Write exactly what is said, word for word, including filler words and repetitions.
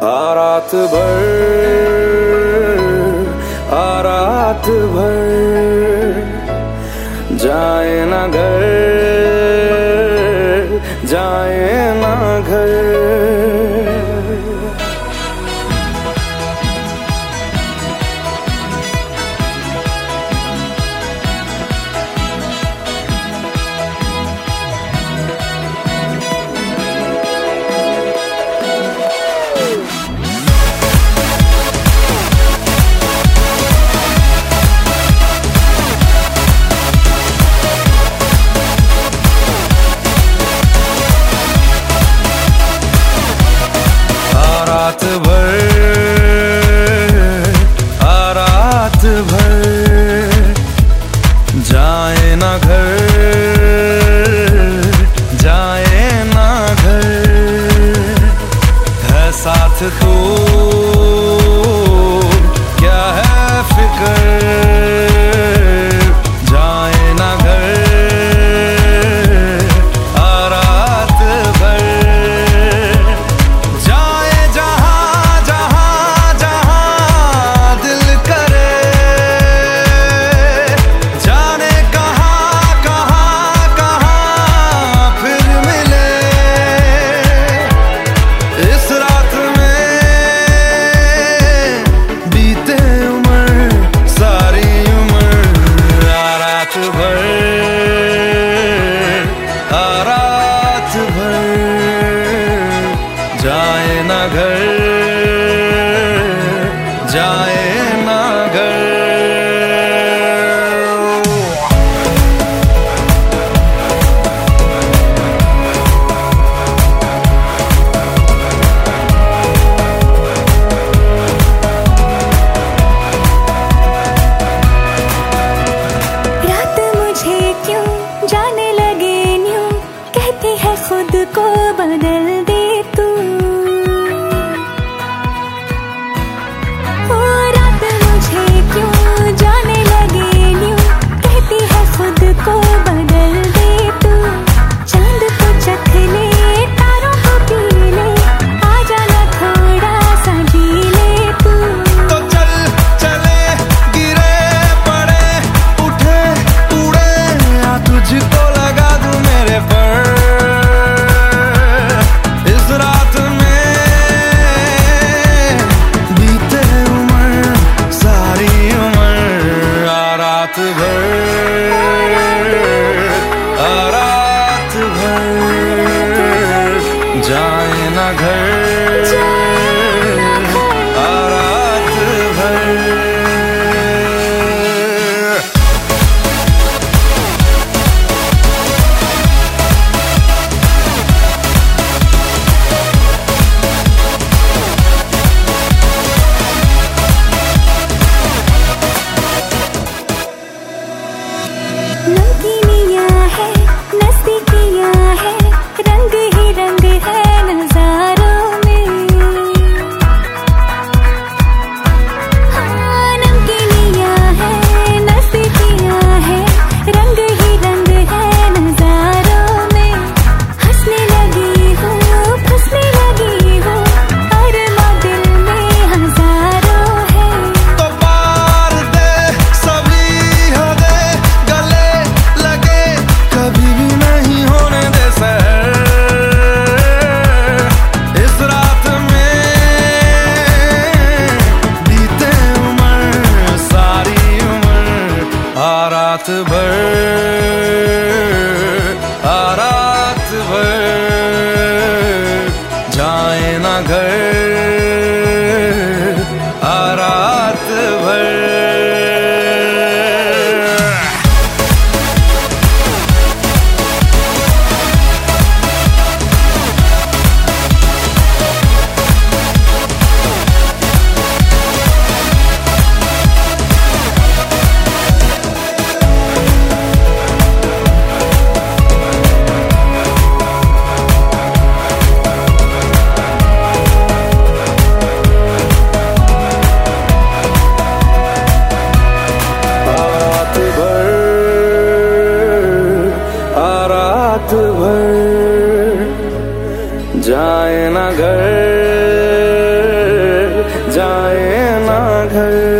आ रात भर, आ रात भर, जाए ना घर, जाए ना घर। रात भर, आ रात भर, जाए ना घर, जाए ना घर। है साथ तो क्या है फिक्र, जाए ना घर, आ रात भर। जाए ना घर, जाए ना घर। रात मुझे क्यों जाने लगे न्यूं, कहती है खुद को बदल दे तू। को बदल दे तू, चांद को चख ले, तारों को पी ले, आ जाना थोड़ा सा जी ले तू। तो चल चले, गिरे पड़े, उठे उड़े, या तुझको लगा दूं मेरे पर। इस रात में बीते उम्र, सारी उम्र, आ रात भर, आ रात भर, जाए ना घर, आ रात भर। नमकीनियाँ है, नज़दीकियाँ है, रंग ही रंग है नज़ारों में। हाँ, नमकीनियाँ है, नज़दीकियाँ है, रंग ही रंग है नज़ारों में। हंसने लगी हूँ, फंसने लगी हूँ, और माँ दिल में हजारों है। तो पार दे, सभी हो दे, गले लगे, कभी भी नहीं होने दे सहर। इस रात में बीते उम्र, सारी उम्र, आ रात भर, आ रात भर, जाए ना घर, आ रात भर। रात भर, जाए ना घर। घर